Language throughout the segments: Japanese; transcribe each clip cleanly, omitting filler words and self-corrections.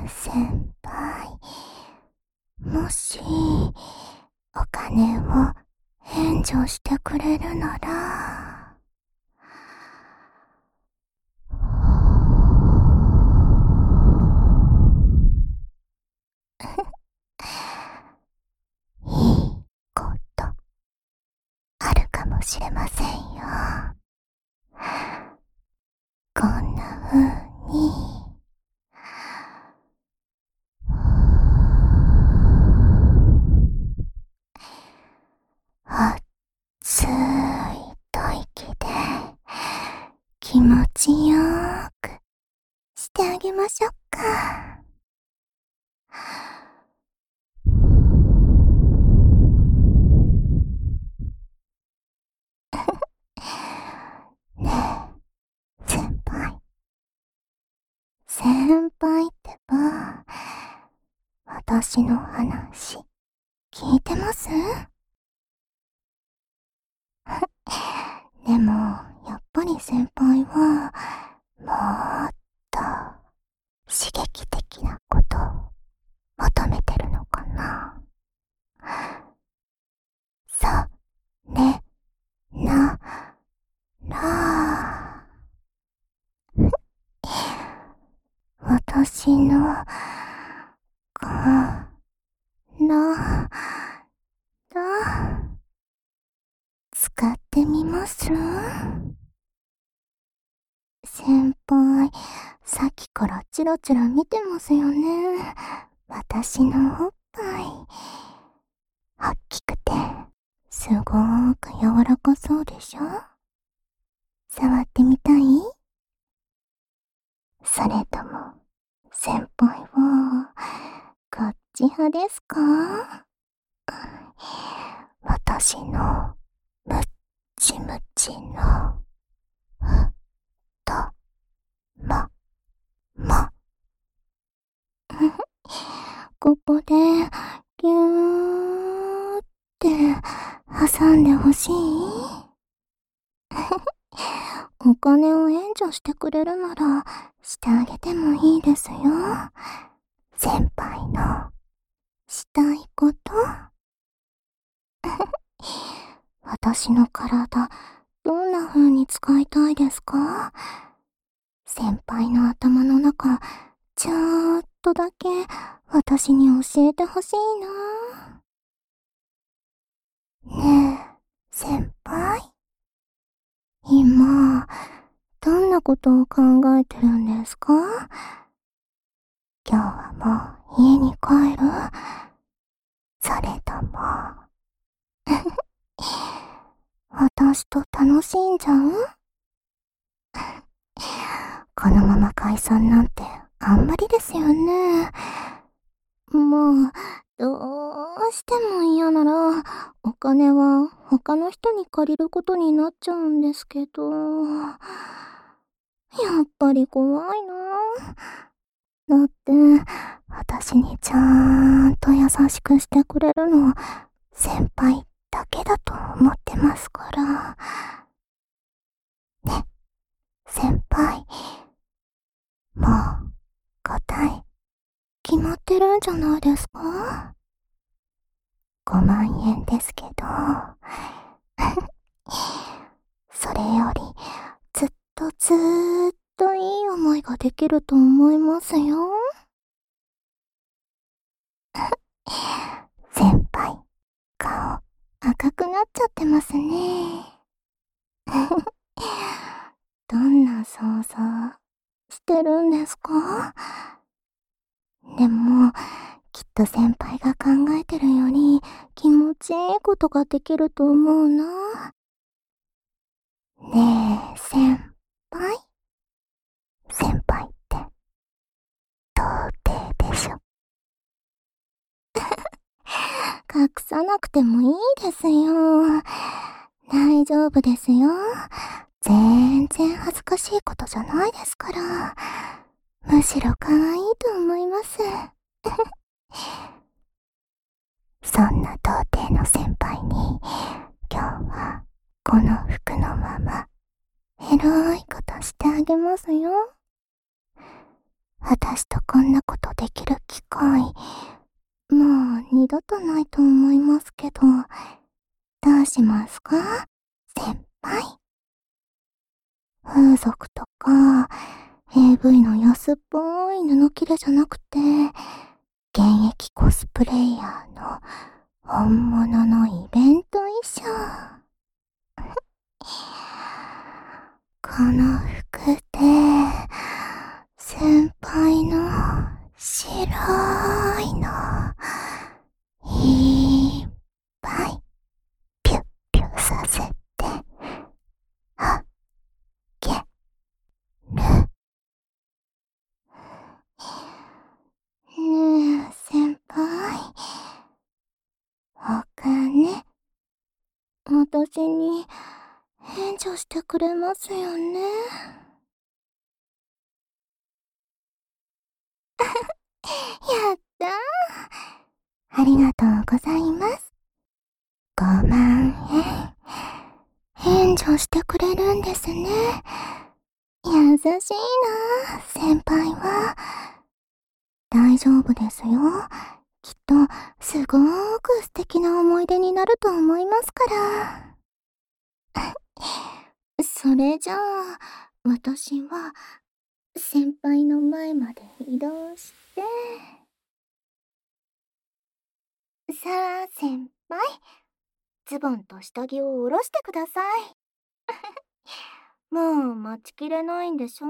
先輩、もしお金を援助してくれるなら、いいことあるかもしれませんよ。こんな風に熱い吐息で気持ちよーくしてあげましょうか。ねえ、先輩。先輩ってば、私の話、聞いてます？でも、やっぱり先輩は、もっと刺激的なことを求めてるのかな。それなら、私の体、使ってみます？先輩、さっきからチラチラ見てますよね。私のおっぱい。大きくて、すごーく柔らかそうでしょ？触ってみたい？それとも、先輩は、こっち派ですか？私の、ムッチムチの、太もも。ここで、ぎゅーって挟んでほしい？お金を援助してくれるなら、してあげてもいいですよ。先輩の、したいこと？私の体、どんな風に使いたいですか？先輩の頭の中、ちょっとだけ私に教えてほしいな。ねえ、先輩。今、どんなことを考えてるんですか？今日はもう家に帰る？それとも、私と楽しんじゃう？このまま解散なんてあんまりですよね。もう、どうしても嫌なら、お金は他の人に借りることになっちゃうんですけど、やっぱり怖いな。だって、私にちゃんと優しくしてくれるのは先輩だけだと思ってますから。ね、先輩。もう、答え、決まってるんじゃないですか？5万円ですけど、それより、ずーっといい思いができると思いますよ。先輩、顔、赤くなっちゃってますね。どんな想像してるんですか？でも、きっと先輩が考えてるより気持ちいいことができると思うな。ねえ、先輩？先輩って、童貞でしょ。隠さなくてもいいですよ。大丈夫ですよ。全然恥ずかしいことじゃないですから。むしろ可愛いと思います。そんな童貞の先輩に、今日はこの服のまま、エロいことしてあげますよ。 私とこんなことできる機会、もう二度とないと思いますけど、どうしますか先輩。風俗とか、AV の安っぽい布切れじゃなくて、現役コスプレイヤーの本物のイベント衣装。この服で、先輩の白いの、いっぱいピュッピュさせて、あげる。ねえ、先輩。お金、私に援助してくれますよね。やったー。ありがとうございます。5万円。援助してくれるんですね。優しいな、先輩は。大丈夫ですよ。きっと、すごーく素敵な思い出になると思いますから。それじゃあ、私は、先輩の前まで移動して、さあ、先輩、ズボンと下着を下ろしてください。もう待ちきれないんでしょ？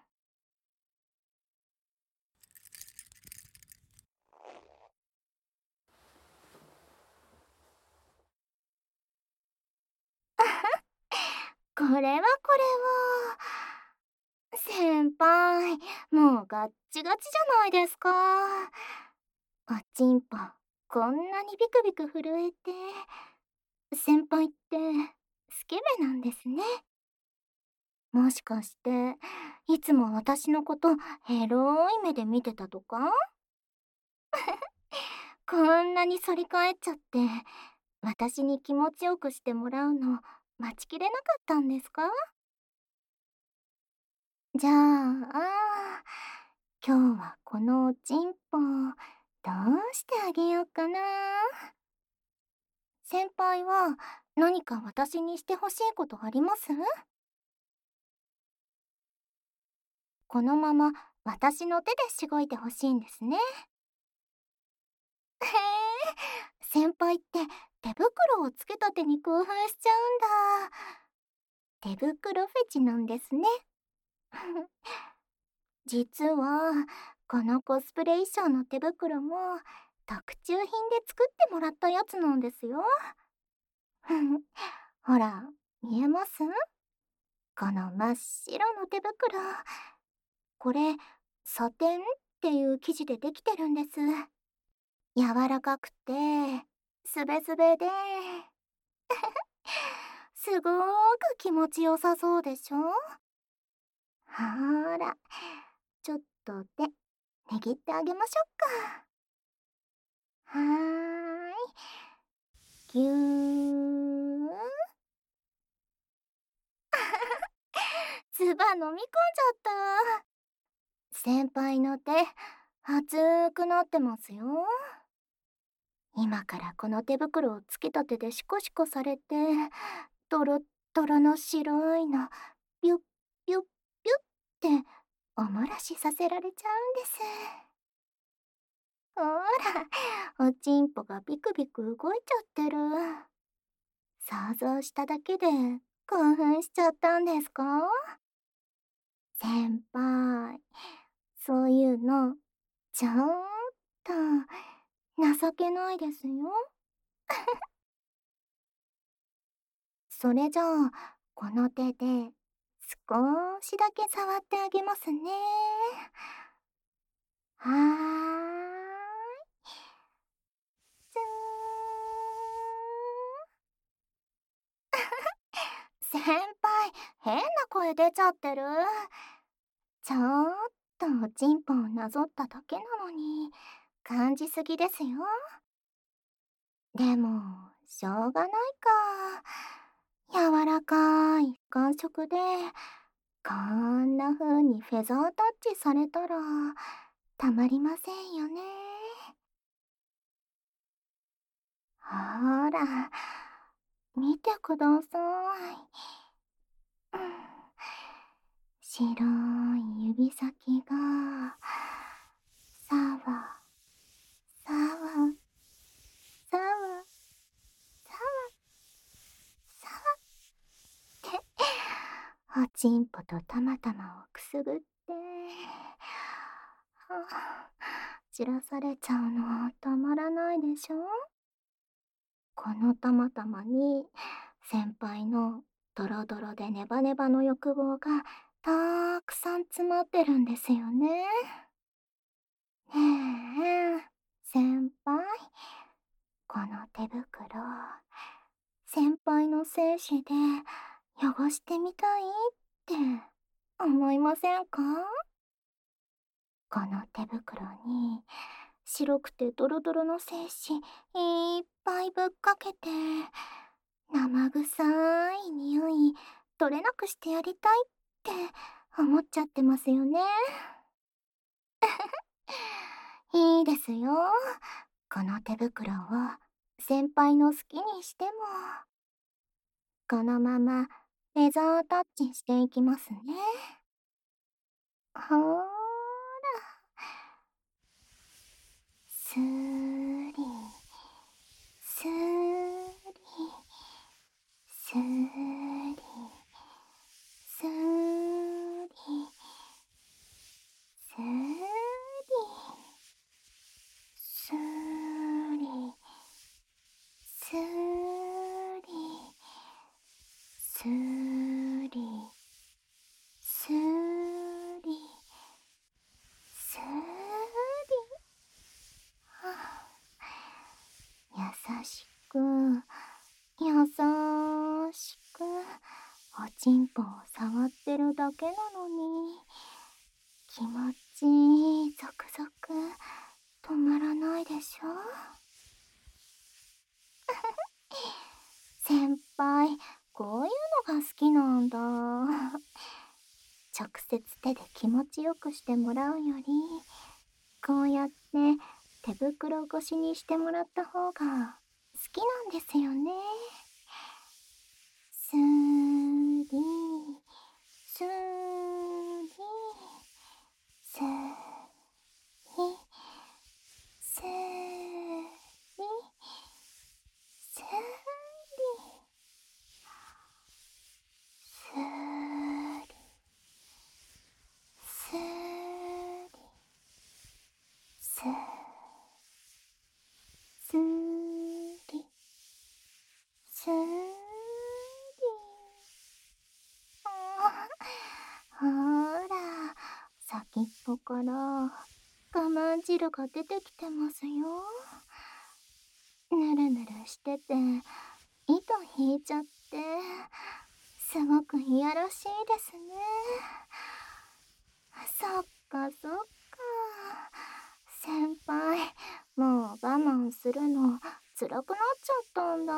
これはこれは。先輩、もうガッチガチじゃないですか。おちんぽ、こんなにビクビク震えて。先輩って、スケベなんですね。もしかして、いつも私のことエロい目で見てたとか？こんなに反り返っちゃって、私に気持ちよくしてもらうの待ちきれなかったんですか？じゃあ、今日はこのおちんぽ、どうしてあげようかな。先輩は何か私にしてほしいことあります？このまま私の手でしごいてほしいんですね。へえ、先輩って手袋をつけた手に興奮しちゃうんだ。手袋フェチなんですね。実は、このコスプレ衣装の手袋も特注品で作ってもらったやつなんですよ。ほら、見えます？この真っ白の手袋。これ、サテンっていう生地でできてるんです。柔らかくて、すべすべで、すごーく気持ちよさそうでしょ？ほーら、ちょっと手、握ってあげましょうか。はーい。ぎゅー。つば飲み込んじゃった。先輩の手、熱くなってますよ。今からこの手袋をつけた手でシコシコされて、トロットロの白いの、ピュッピュッピュッっておもらしさせられちゃうんです。ほら、おちんぽがビクビク動いちゃってる。想像しただけで興奮しちゃったんですか？先輩、そういうの、ちょっと情けないですよ。それじゃあ、この手で少しだけ触ってあげますね。はーい。つーん。先輩、変な声出ちゃってる。ちょっとおちんぽをなぞっただけなのに、感じすぎですよ。でも、しょうがないか。柔らかい感触で、 こんな風にフェザータッチされたら、たまりませんよね。ほーら、見てください。白い指先が、さわ、さわ、さわ、さわ、さわって、おちんぽとたまたまをくすぐって、散らされちゃうのたまらないでしょ。このたまたまに、先輩のドロドロでネバネバの欲望がたーくさん詰まってるんですよね。ねえ、先輩、この手袋、先輩の精子で汚してみたいって思いませんか？この手袋に白くてドロドロの精子いっぱいぶっかけて、生臭い匂い取れなくしてやりたいって思っちゃってますよね。いいですよ。この手袋を先輩の好きにしても、このままレザータッチしていきますね。ほーら、スーリー、スーリー、スーリー、スーリー、スーリー、スーリー、スーリー、スーリー、スーリー、スーリー、優しく、優しく、おちんぽを触ってるだけなのに、気持ちいいゾクゾク、止まらないでしょ。先輩、こういうのが好きなんだ。直接手で気持ちよくしてもらうより、こうやって手袋越しにしてもらった方が好きなんですよね。スーリー、スーリー、スーリー、スーリー、スーリー、スーリー、スーリー、スーリー、スーリー、スーリー。ほーら、先っぽから我慢汁が出てきてますよ。ぬるぬるしてて、糸引いちゃって、すごくいやらしいですね。そっかそっか。先輩、もう我慢するの辛くなっちゃったんだ。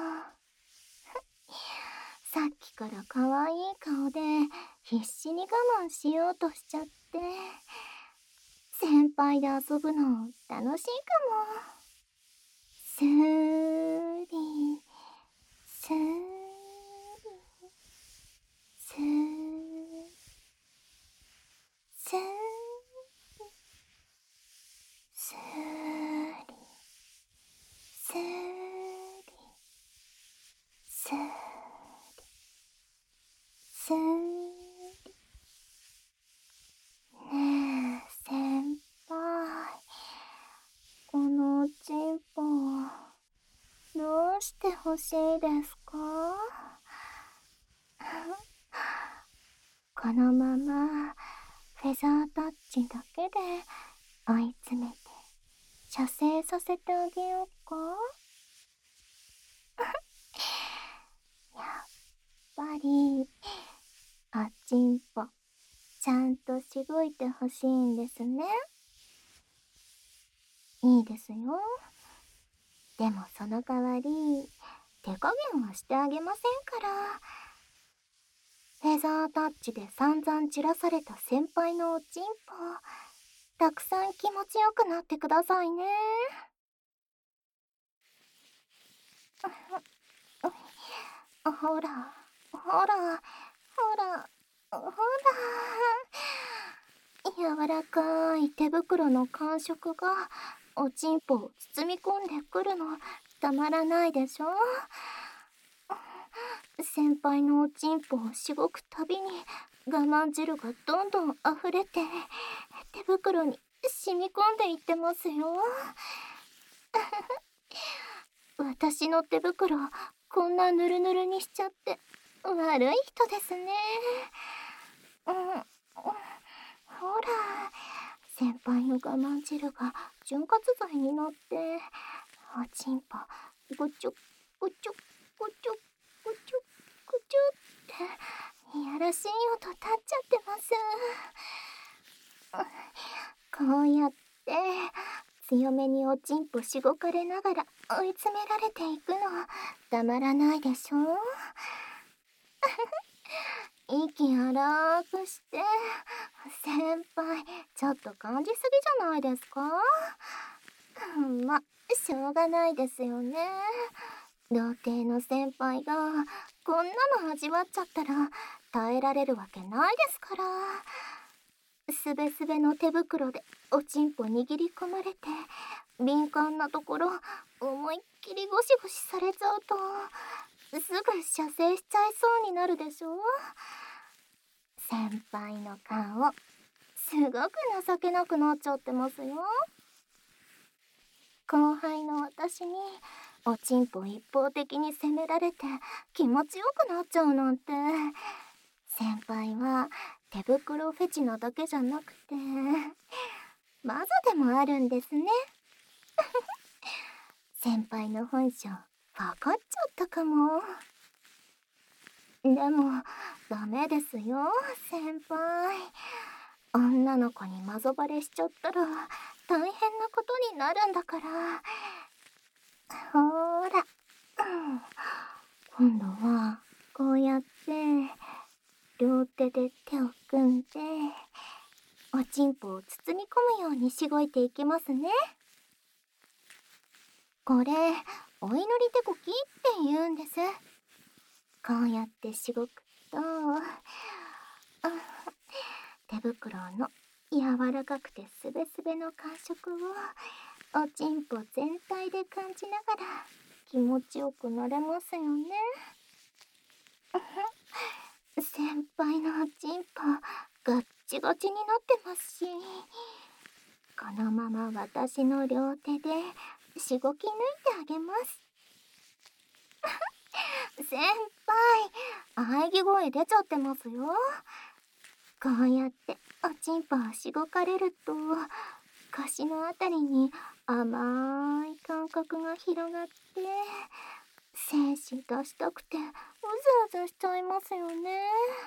さっきから可愛い顔で必死に我慢しようとしちゃって、先輩で遊ぶの楽しいかも。スーリー、スーリー、スーリー、スーリー、スーリー、スーリー、スーリー、スーリー。ねえ、先輩。このおちんぽ、どうして欲しいですか？このまま、フェザータッチだけで追い詰めて、射精させてあげようか？やっぱり、おちんぽ、ちゃんとしごいてほしいんですね。いいですよ。でもその代わり、手加減はしてあげませんから。 フェザータッチで散々散らされた先輩のおちんぽ、たくさん気持ちよくなってくださいね。ほら、ほら、ほら、ほら。柔らかい手袋の感触がおちんぽを包み込んでくるのたまらないでしょ。先輩のおちんぽをしごくたびに我慢汁がどんどん溢れて手袋に染み込んでいってますよ。私の手袋こんなヌルヌルにしちゃって悪い人ですね。ほら、先輩の我慢汁が潤滑剤になっておちんぽぐちょぐちょぐちょぐちょぐちょっていやらしい音立っちゃってます。こうやって強めにおちんぽしごかれながら追い詰められていくのたまらないでしょ。息荒くして。先輩ちょっと感じすぎじゃないですか。ま、しょうがないですよね。童貞の先輩がこんなの味わっちゃったら耐えられるわけないですから。すべすべの手袋でおちんぽ握り込まれて敏感なところ思いっきりゴシゴシされちゃうとすぐ射精しちゃいそうになるでしょ。先輩の顔すごく情けなくなっちゃってますよ。後輩の私におちんぽ一方的に責められて気持ちよくなっちゃうなんて。先輩は手袋フェチなだけじゃなくてマザでもあるんですね。先輩の本性分かっちゃったかも。でもダメですよ先輩。女の子にマゾバレしちゃったら大変なことになるんだから。ほーら、今度はこうやって両手で手を組んでおちんぽを包み込むようにしごいていきますね。これお祈り手こきって言うんです。こうやってしごくと手袋の柔らかくてすべすべの感触をおちんぽ全体で感じながら気持ちよくなれますよね。先輩のおちんぽガッチガチになってますし、このまま私の両手でしごき抜いてあげます。先輩喘ぎ声出ちゃってますよ。こうやっておちんぽをしごかれると腰のあたりに甘い感覚が広がって精子出したくてうずうずしちゃいますよね。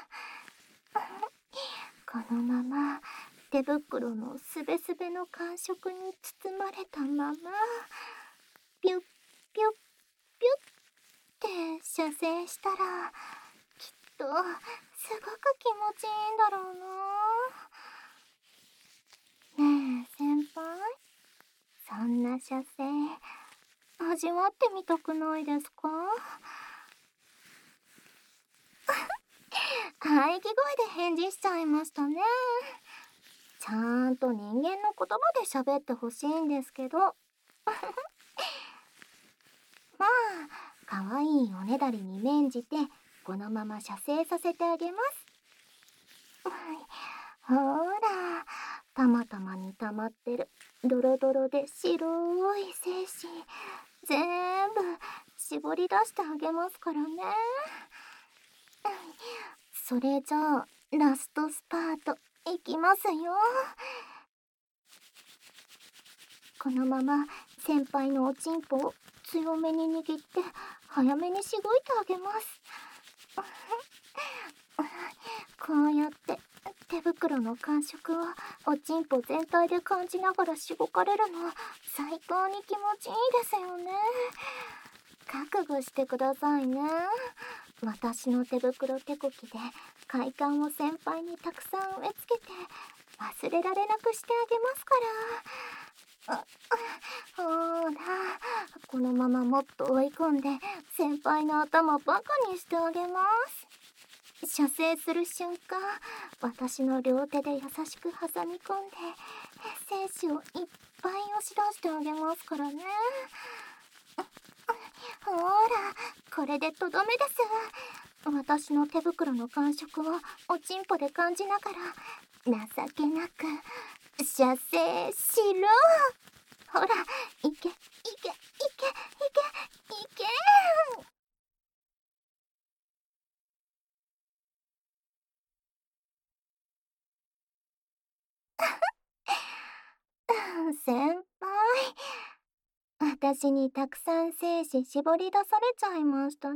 このまま手袋のすべすべの感触に包まれたままピュッピュッピュッって射精したらきっとすごく気持ちいいんだろうな。ねえ先輩、そんな射精味わってみたくないですか？喘ぎ声で返事しちゃいましたね。ちゃんと人間の言葉で喋ってほしいんですけどまあ可愛いおねだりに免じてこのまま射精させてあげます。ほらたまたまに溜まってるドロドロで白い精子全部絞り出してあげますからね。それじゃあラストスパートいきますよ。このまま先輩のおちんぽを強めに握って早めにしごいてあげます。こうやって手袋の感触をおちんぽ全体で感じながらしごかれるの最高に気持ちいいですよね。覚悟してくださいね。 私の手袋手こきで快感を先輩にたくさん植え付けて忘れられなくしてあげますから。ほーら、このままもっと追い込んで先輩の頭バカにしてあげます。射精する瞬間、私の両手で優しく挟み込んで精子をいっぱい押し出してあげますからね。ほーら、これでとどめです。私の手袋の感触をおちんぽで感じながら情けなく射精しろ。ほら、いけいけいけいけいけいけ。先輩、私にたくさん精子絞り出されちゃいましたね。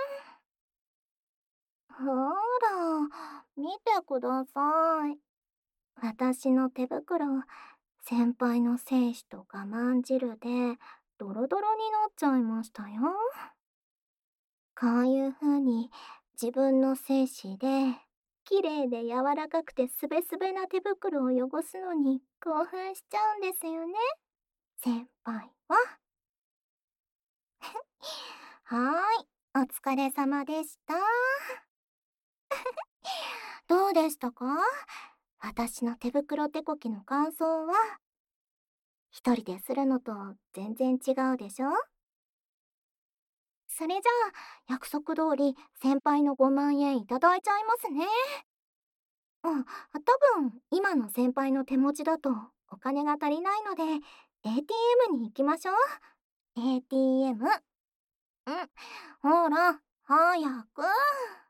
ほーら、見てください。私の手袋、先輩の精子と我慢汁でドロドロになっちゃいましたよ。こういう風に自分の精子で綺麗で柔らかくてスベスベな手袋を汚すのに興奮しちゃうんですよね、先輩は。はーい、お疲れ様でした。どうでしたか？私の手袋手こきの感想は。一人でするのと全然違うでしょ？それじゃあ、約束通り先輩の5万円いただいちゃいますね。うん、多分今の先輩の手持ちだとお金が足りないので ATM に行きましょう。ATM。うん、ほら、早く。